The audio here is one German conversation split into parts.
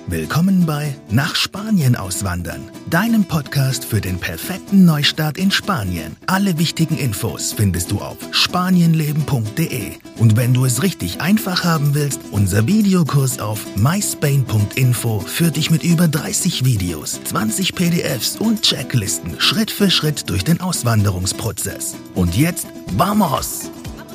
Willkommen bei Nach Spanien auswandern, deinem Podcast für den perfekten Neustart in Spanien. Alle wichtigen Infos findest du auf spanienleben.de. Und wenn du es richtig einfach haben willst, unser Videokurs auf myspain.info führt dich mit über 30 Videos, 20 PDFs und Checklisten Schritt für Schritt durch den Auswanderungsprozess. Und jetzt, vamos!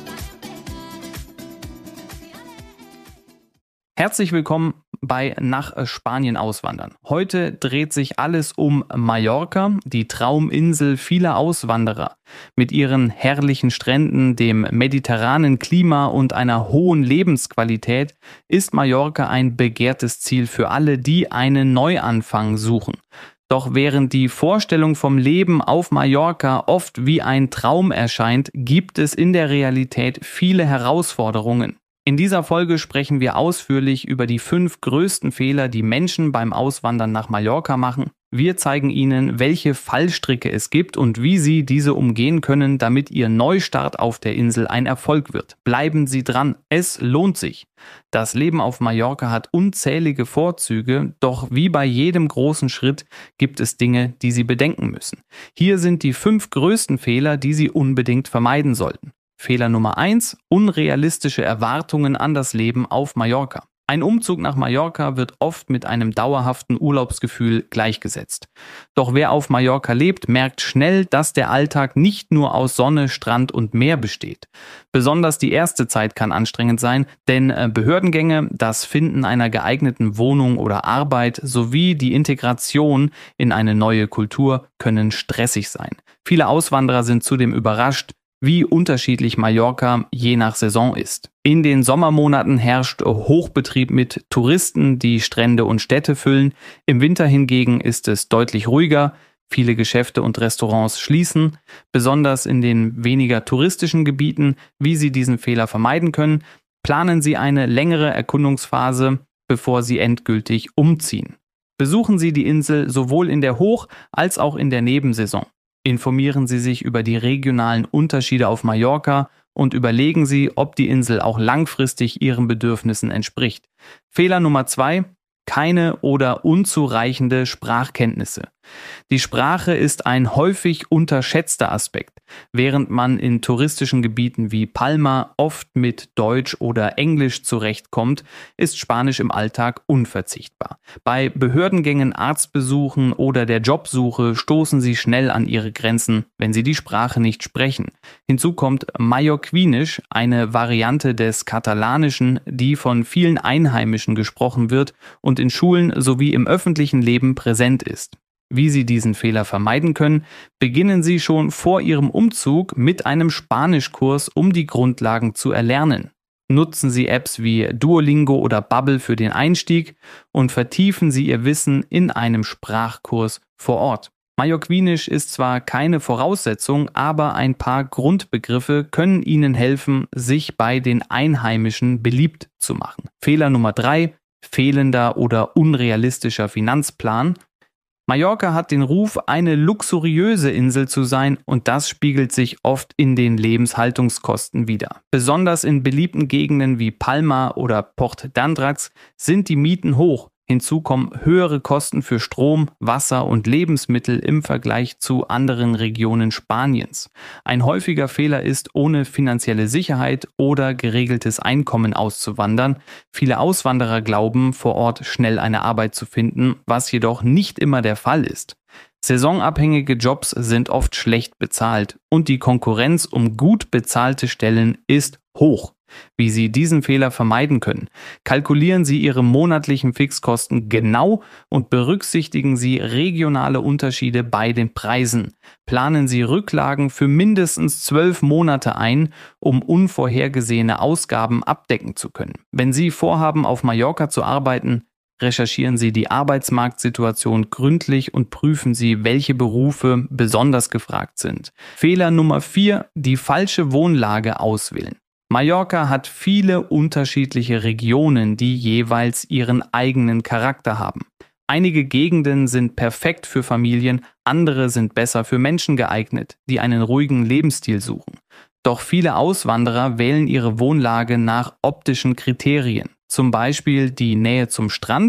Herzlich willkommen bei Nach Spanien auswandern. Heute dreht sich alles um Mallorca, die Trauminsel vieler Auswanderer. Mit ihren herrlichen Stränden, dem mediterranen Klima und einer hohen Lebensqualität ist Mallorca ein begehrtes Ziel für alle, die einen Neuanfang suchen. Doch während die Vorstellung vom Leben auf Mallorca oft wie ein Traum erscheint, gibt es in der Realität viele Herausforderungen. In dieser Folge sprechen wir ausführlich über die 5 größten Fehler, die Menschen beim Auswandern nach Mallorca machen. Wir zeigen Ihnen, welche Fallstricke es gibt und wie Sie diese umgehen können, damit Ihr Neustart auf der Insel ein Erfolg wird. Bleiben Sie dran, es lohnt sich. Das Leben auf Mallorca hat unzählige Vorzüge, doch wie bei jedem großen Schritt gibt es Dinge, die Sie bedenken müssen. Hier sind die 5 größten Fehler, die Sie unbedingt vermeiden sollten. Fehler Nummer 1: unrealistische Erwartungen an das Leben auf Mallorca. Ein Umzug nach Mallorca wird oft mit einem dauerhaften Urlaubsgefühl gleichgesetzt. Doch wer auf Mallorca lebt, merkt schnell, dass der Alltag nicht nur aus Sonne, Strand und Meer besteht. Besonders die erste Zeit kann anstrengend sein, denn Behördengänge, das Finden einer geeigneten Wohnung oder Arbeit sowie die Integration in eine neue Kultur können stressig sein. Viele Auswanderer sind zudem überrascht, wie unterschiedlich Mallorca je nach Saison ist. In den Sommermonaten herrscht Hochbetrieb mit Touristen, die Strände und Städte füllen. Im Winter hingegen ist es deutlich ruhiger. Viele Geschäfte und Restaurants schließen. Besonders in den weniger touristischen Gebieten. Wie Sie diesen Fehler vermeiden können, planen Sie eine längere Erkundungsphase, bevor Sie endgültig umziehen. Besuchen Sie die Insel sowohl in der Hoch- als auch in der Nebensaison. Informieren Sie sich über die regionalen Unterschiede auf Mallorca und überlegen Sie, ob die Insel auch langfristig Ihren Bedürfnissen entspricht. Fehler Nummer 2: keine oder unzureichende Sprachkenntnisse. Die Sprache ist ein häufig unterschätzter Aspekt. Während man in touristischen Gebieten wie Palma oft mit Deutsch oder Englisch zurechtkommt, ist Spanisch im Alltag unverzichtbar. Bei Behördengängen, Arztbesuchen oder der Jobsuche stoßen Sie schnell an Ihre Grenzen, wenn Sie die Sprache nicht sprechen. Hinzu kommt Mallorquinisch, eine Variante des Katalanischen, die von vielen Einheimischen gesprochen wird und in Schulen sowie im öffentlichen Leben präsent ist. Wie Sie diesen Fehler vermeiden können, beginnen Sie schon vor Ihrem Umzug mit einem Spanischkurs, um die Grundlagen zu erlernen. Nutzen Sie Apps wie Duolingo oder Babbel für den Einstieg und vertiefen Sie Ihr Wissen in einem Sprachkurs vor Ort. Mallorquinisch ist zwar keine Voraussetzung, aber ein paar Grundbegriffe können Ihnen helfen, sich bei den Einheimischen beliebt zu machen. Fehler Nummer 3: fehlender oder unrealistischer Finanzplan. Mallorca hat den Ruf, eine luxuriöse Insel zu sein, und das spiegelt sich oft in den Lebenshaltungskosten wider. Besonders in beliebten Gegenden wie Palma oder Port d'Andrax sind die Mieten hoch. Hinzu kommen höhere Kosten für Strom, Wasser und Lebensmittel im Vergleich zu anderen Regionen Spaniens. Ein häufiger Fehler ist, ohne finanzielle Sicherheit oder geregeltes Einkommen auszuwandern. Viele Auswanderer glauben, vor Ort schnell eine Arbeit zu finden, was jedoch nicht immer der Fall ist. Saisonabhängige Jobs sind oft schlecht bezahlt und die Konkurrenz um gut bezahlte Stellen ist hoch. Wie Sie diesen Fehler vermeiden können: kalkulieren Sie Ihre monatlichen Fixkosten genau und berücksichtigen Sie regionale Unterschiede bei den Preisen. Planen Sie Rücklagen für mindestens 12 Monate ein, um unvorhergesehene Ausgaben abdecken zu können. Wenn Sie vorhaben, auf Mallorca zu arbeiten, recherchieren Sie die Arbeitsmarktsituation gründlich und prüfen Sie, welche Berufe besonders gefragt sind. Fehler Nummer 4: die falsche Wohnlage auswählen. Mallorca hat viele unterschiedliche Regionen, die jeweils ihren eigenen Charakter haben. Einige Gegenden sind perfekt für Familien, andere sind besser für Menschen geeignet, die einen ruhigen Lebensstil suchen. Doch viele Auswanderer wählen ihre Wohnlage nach optischen Kriterien, zum Beispiel die Nähe zum Strand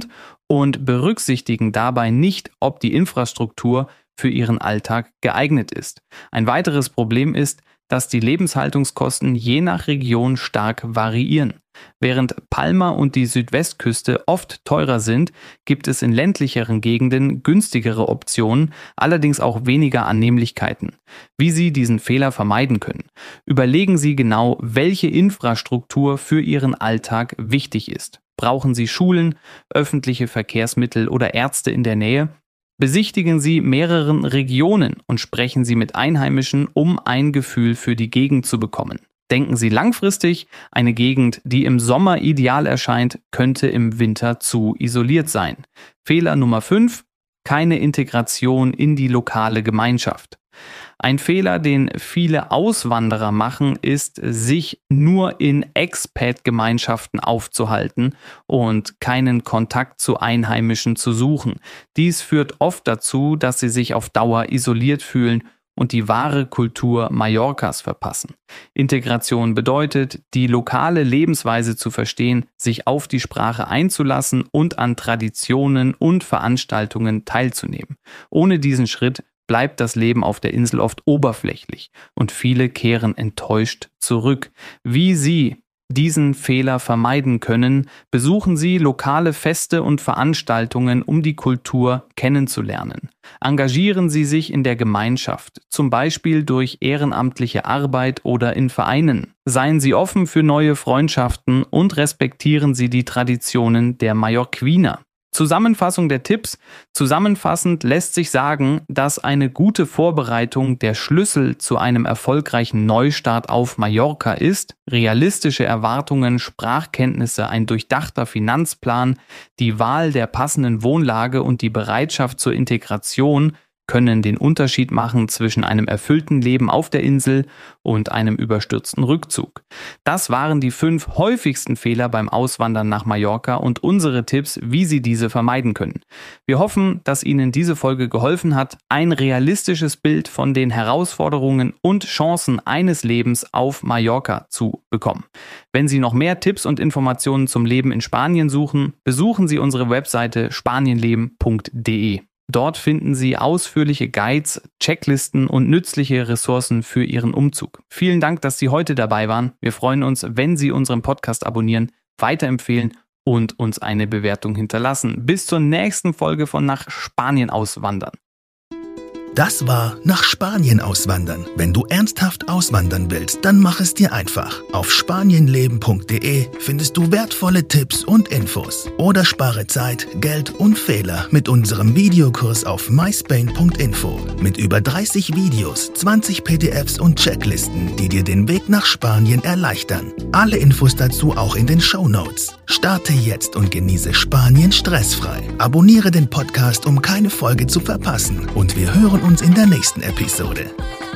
und berücksichtigen dabei nicht, ob die Infrastruktur für ihren Alltag geeignet ist. Ein weiteres Problem ist, dass die Lebenshaltungskosten je nach Region stark variieren. Während Palma und die Südwestküste oft teurer sind, gibt es in ländlicheren Gegenden günstigere Optionen, allerdings auch weniger Annehmlichkeiten. Wie Sie diesen Fehler vermeiden können: Überlegen Sie genau, welche Infrastruktur für Ihren Alltag wichtig ist. Brauchen Sie Schulen, öffentliche Verkehrsmittel oder Ärzte in der Nähe? Besichtigen Sie mehrere Regionen und sprechen Sie mit Einheimischen, um ein Gefühl für die Gegend zu bekommen. Denken Sie langfristig: Eine Gegend, die im Sommer ideal erscheint, könnte im Winter zu isoliert sein. Fehler Nummer 5: Keine Integration in die lokale Gemeinschaft. Ein Fehler, den viele Auswanderer machen, ist, sich nur in Expat-Gemeinschaften aufzuhalten und keinen Kontakt zu Einheimischen zu suchen. Dies führt oft dazu, dass sie sich auf Dauer isoliert fühlen und die wahre Kultur Mallorcas verpassen. Integration bedeutet, die lokale Lebensweise zu verstehen, sich auf die Sprache einzulassen und an Traditionen und Veranstaltungen teilzunehmen. Ohne diesen Schritt bleibt das Leben auf der Insel oft oberflächlich und viele kehren enttäuscht zurück. Wie Sie diesen Fehler vermeiden können, besuchen Sie lokale Feste und Veranstaltungen, um die Kultur kennenzulernen. Engagieren Sie sich in der Gemeinschaft, zum Beispiel durch ehrenamtliche Arbeit oder in Vereinen. Seien Sie offen für neue Freundschaften und respektieren Sie die Traditionen der Mallorquiner. Zusammenfassung der Tipps: Zusammenfassend lässt sich sagen, dass eine gute Vorbereitung der Schlüssel zu einem erfolgreichen Neustart auf Mallorca ist. Realistische Erwartungen, Sprachkenntnisse, ein durchdachter Finanzplan, die Wahl der passenden Wohnlage und die Bereitschaft zur Integration können den Unterschied machen zwischen einem erfüllten Leben auf der Insel und einem überstürzten Rückzug. Das waren die 5 häufigsten Fehler beim Auswandern nach Mallorca und unsere Tipps, wie Sie diese vermeiden können. Wir hoffen, dass Ihnen diese Folge geholfen hat, ein realistisches Bild von den Herausforderungen und Chancen eines Lebens auf Mallorca zu bekommen. Wenn Sie noch mehr Tipps und Informationen zum Leben in Spanien suchen, besuchen Sie unsere Webseite spanienleben.de. Dort finden Sie ausführliche Guides, Checklisten und nützliche Ressourcen für Ihren Umzug. Vielen Dank, dass Sie heute dabei waren. Wir freuen uns, wenn Sie unseren Podcast abonnieren, weiterempfehlen und uns eine Bewertung hinterlassen. Bis zur nächsten Folge von Nach Spanien auswandern. Das war Nach Spanien auswandern. Wenn du ernsthaft auswandern willst, dann mach es dir einfach. Auf spanienleben.de findest du wertvolle Tipps und Infos. Oder spare Zeit, Geld und Fehler mit unserem Videokurs auf myspain.info. Mit über 30 Videos, 20 PDFs und Checklisten, die dir den Weg nach Spanien erleichtern. Alle Infos dazu auch in den Shownotes. Starte jetzt und genieße Spanien stressfrei. Abonniere den Podcast, um keine Folge zu verpassen. Und wir hören uns in der nächsten Episode.